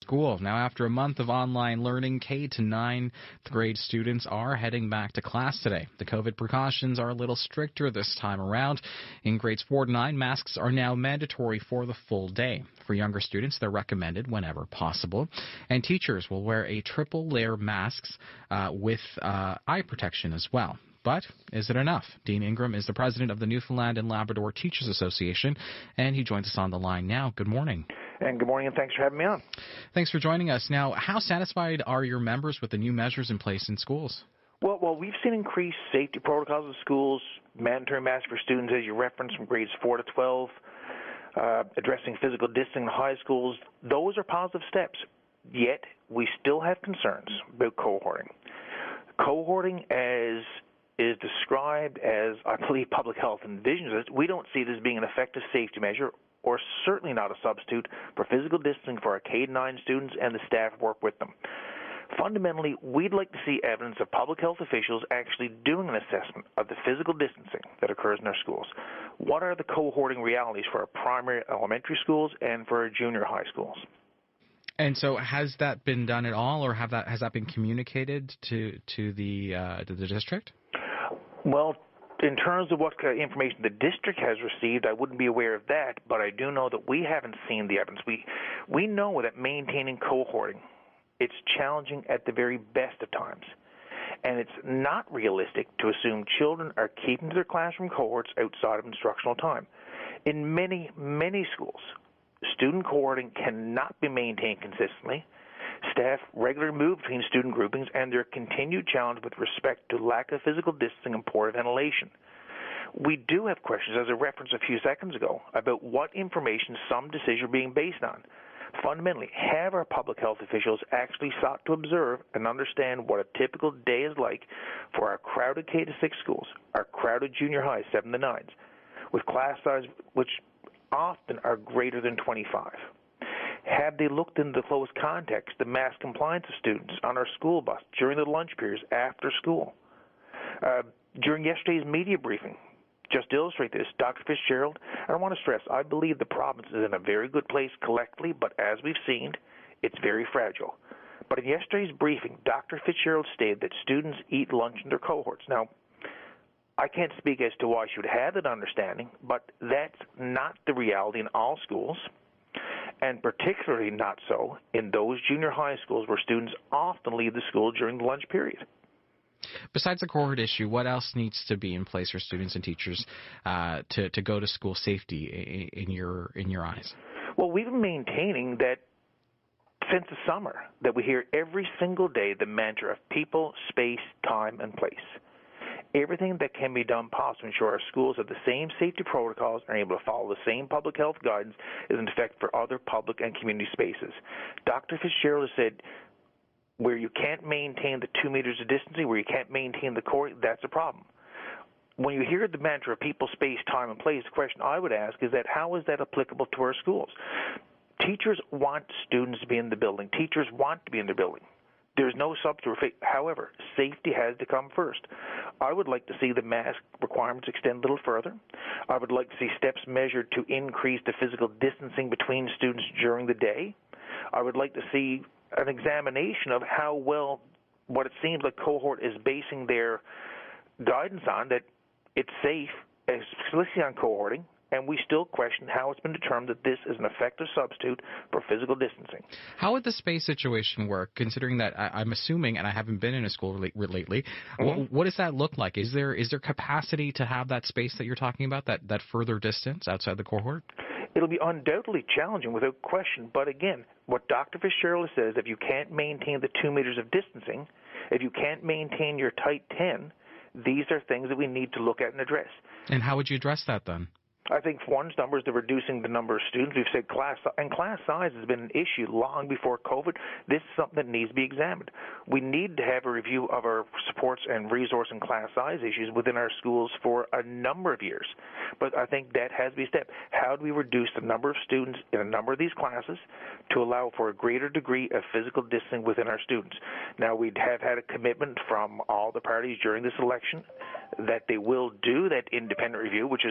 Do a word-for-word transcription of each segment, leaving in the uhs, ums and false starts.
school. Now, after a month of online learning, K to ninth grade students are heading back to class today. The COVID precautions are a little stricter this time around. In grades four to nine, masks are now mandatory for the full day. For younger students, they're recommended whenever possible. And teachers will wear a triple layer masks uh, with uh, eye protection as well. But is it enough? Dean Ingram is the president of the Newfoundland and Labrador Teachers Association, and he joins us on the line now. Good morning. And good morning, and thanks for having me on. Thanks for joining us. Now, how satisfied are your members with the new measures in place in schools? Well, well, we've seen increased safety protocols in schools, mandatory masks for students, as you referenced, from grades four to twelve, uh, addressing physical distancing in high schools. Those are positive steps. Yet, we still have concerns about cohorting. Cohorting, as is described as, I believe, public health envisions it, we don't see it as being an effective safety measure, or certainly not a substitute for physical distancing for our K to nine students and the staff who work with them. Fundamentally, we'd like to see evidence of public health officials actually doing an assessment of the physical distancing that occurs in our schools. What are the cohorting realities for our primary elementary schools and for our junior high schools? And so, has that been done at all, or have that has that been communicated to to the uh, to the district? Well, in terms of what information the district has received, I wouldn't be aware of that, but I do know that we haven't seen the evidence. We we know that maintaining cohorting, it's challenging at the very best of times. And it's not realistic to assume children are keeping to their classroom cohorts outside of instructional time. In many, many schools, student cohorting cannot be maintained consistently. Staff regularly move between student groupings, and there are continued challenges with respect to lack of physical distancing and poor ventilation. We do have questions, as I referenced a few seconds ago, about what information some decisions are being based on. Fundamentally, have our public health officials actually sought to observe and understand what a typical day is like for our crowded K to six schools, our crowded junior highs, seven to nines, with class size which often are greater than twenty-five? Have they looked into the close context, the mass compliance of students on our school bus during the lunch periods after school? Uh, during yesterday's media briefing, just to illustrate this, Doctor Fitzgerald, I want to stress, I believe the province is in a very good place collectively, but as we've seen, it's very fragile. But in yesterday's briefing, Doctor Fitzgerald stated that students eat lunch in their cohorts. Now, I can't speak as to why she would have that understanding, but that's not the reality in all schools, and particularly not so in those junior high schools where students often leave the school during the lunch period. Besides the cohort issue, what else needs to be in place for students and teachers uh, to to go to school safety in, in your in your eyes? Well, we've been maintaining that since the summer, that we hear every single day the mantra of people, space, time, and place. Everything that can be done possible to ensure our schools have the same safety protocols and are able to follow the same public health guidance is in effect for other public and community spaces. Doctor Fitzgerald has said, where you can't maintain the two meters of distancing, where you can't maintain the core, that's a problem. When you hear the mantra of people, space, time, and place, the question I would ask is that how is that applicable to our schools? Teachers want students to be in the building. Teachers want to be in the building. There's no substitute. However, safety has to come first. I would like to see the mask requirements extend a little further. I would like to see steps measured to increase the physical distancing between students during the day. I would like to see an examination of how well what it seems like cohort is basing their guidance on, that it's safe, explicitly on cohorting, and we still question how it's been determined that this is an effective substitute for physical distancing. How would the space situation work, considering that I, I'm assuming, and I haven't been in a school lately, mm-hmm. what, what does that look like? Is there is there capacity to have that space that you're talking about, that, that further distance outside the cohort? It'll be undoubtedly challenging without question, but again, what Doctor Fitzgerald says, if you can't maintain the two meters of distancing, if you can't maintain your tight ten, these are things that we need to look at and address. And how would you address that then? I think one number is the reducing the number of students. We've said class, and class size has been an issue long before COVID. This is something that needs to be examined. We need to have a review of our supports and resource and class size issues within our schools for a number of years. But I think that has to be a step. How do we reduce the number of students in a number of these classes to allow for a greater degree of physical distancing within our students? Now, we have had a commitment from all the parties during this election that they will do that independent review, which is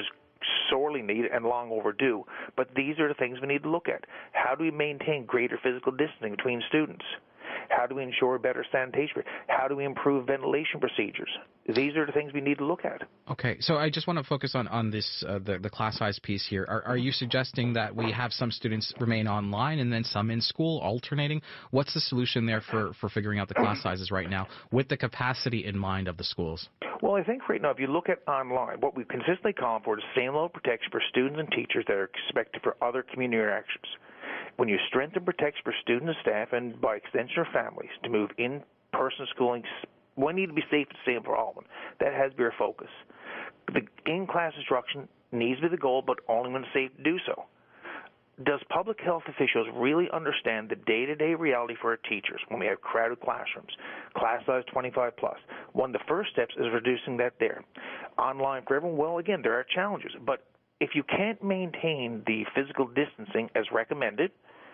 sorely needed and long overdue. But these are the things we need to look at. How do we maintain greater physical distancing between students? How do we ensure better sanitation? How do we improve ventilation procedures? These are the things we need to look at. Okay, so I just want to focus on, on this, uh, the, the class size piece here. Are, are you suggesting that we have some students remain online and then some in school, alternating? What's the solution there for, for figuring out the class sizes right now with the capacity in mind of the schools? Well, I think right now, if you look at online, what we've consistently called for is the same level of protection for students and teachers that are expected for other community interactions. When you strengthen protection for students and staff, and by extension for families, to move in-person schooling, we need to be safe and same for all of them. That has to be our focus. The in-class instruction needs to be the goal, but only when it's safe to do so. Does public health officials really understand the day-to-day reality for our teachers when we have crowded classrooms, class size twenty-five plus? One of the first steps is reducing that there. Online for everyone, well, again, there are challenges, but if you can't maintain the physical distancing as recommended,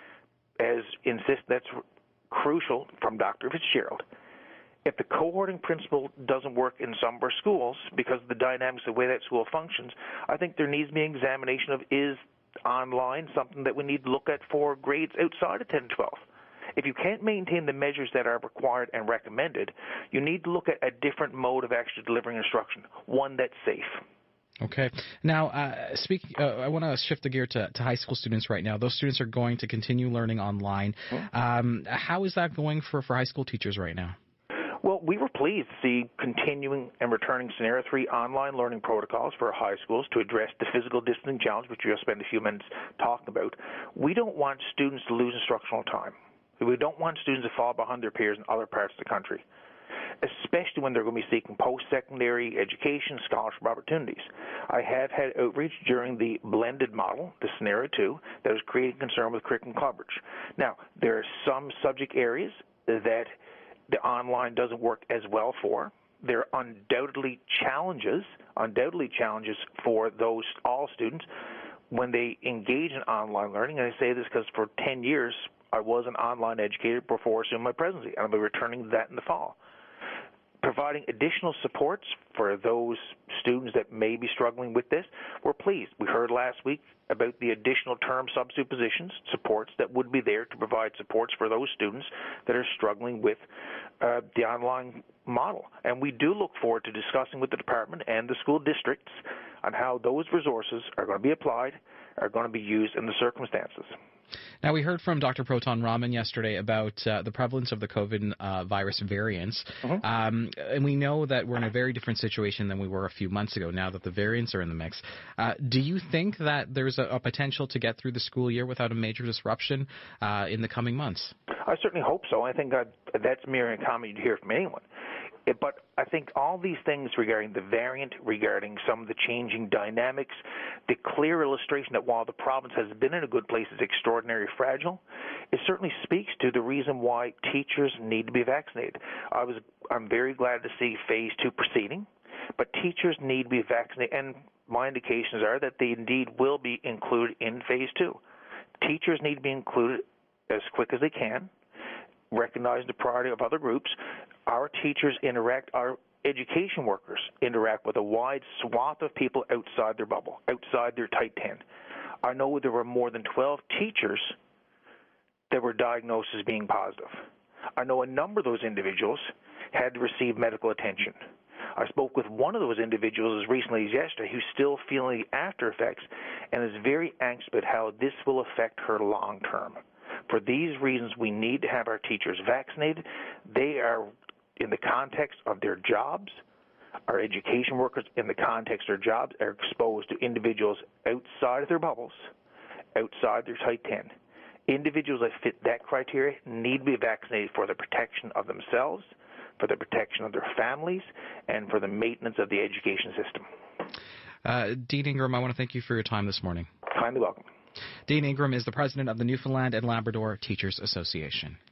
as insist that's crucial from Doctor Fitzgerald, if the cohorting principle doesn't work in some of our schools because of the dynamics of the way that school functions, I think there needs to be an examination of is online something that we need to look at for grades outside of ten and twelve. If you can't maintain the measures that are required and recommended, you need to look at a different mode of actually delivering instruction, one that's safe. Okay. Now, uh, speak, uh, I want to shift the gear to, to high school students right now. Those students are going to continue learning online. Um, how is that going for, for high school teachers right now? Well, we were pleased to see continuing and returning Scenario three online learning protocols for high schools to address the physical distancing challenge, which we just spent a few minutes talking about. We don't want students to lose instructional time. We don't want students to fall behind their peers in other parts of the country, especially when they're going to be seeking post-secondary education scholarship opportunities. I have had outreach during the blended model, the Scenario two, that was creating concern with curriculum coverage. Now, there are some subject areas that the online doesn't work as well for. There are undoubtedly challenges, undoubtedly challenges for those all students when they engage in online learning. And I say this because for ten years, I was an online educator before assuming my presidency, and I'll be returning to that in the fall. Providing additional supports for those students that may be struggling with this, we're pleased. We heard last week about the additional term substitute positions, supports that would be there to provide supports for those students that are struggling with uh, the online model. And we do look forward to discussing with the department and the school districts on how those resources are going to be applied, are going to be used in the circumstances. Now, we heard from Doctor Proton Raman yesterday about uh, the prevalence of the COVID uh, virus variants, mm-hmm. um, and we know that we're in a very different situation than we were a few months ago now that the variants are in the mix. Uh, do you think that there's a, a potential to get through the school year without a major disruption uh, in the coming months? I certainly hope so. I think I'd, that's mere comment you'd hear from anyone. It, but I think all these things regarding the variant, regarding some of the changing dynamics, the clear illustration that while the province has been in a good place is extraordinarily fragile, it certainly speaks to the reason why teachers need to be vaccinated. I was, I'm very glad to see phase two proceeding, but teachers need to be vaccinated, and my indications are that they indeed will be included in phase two. Teachers need to be included as quick as they can, recognizing the priority of other groups. Our teachers interact, our education workers interact with a wide swath of people outside their bubble, outside their tight tent. I know there were more than twelve teachers that were diagnosed as being positive. I know a number of those individuals had to receive medical attention. I spoke with one of those individuals as recently as yesterday who's still feeling the after effects and is very anxious about how this will affect her long term. For these reasons, we need to have our teachers vaccinated. They are, in the context of their jobs, our education workers, in the context of their jobs, are exposed to individuals outside of their bubbles, outside their tight tent. Individuals that fit that criteria need to be vaccinated for the protection of themselves, for the protection of their families, and for the maintenance of the education system. Uh, Dean Ingram, I want to thank you for your time this morning. Kindly welcome. Dean Ingram is the president of the Newfoundland and Labrador Teachers Association.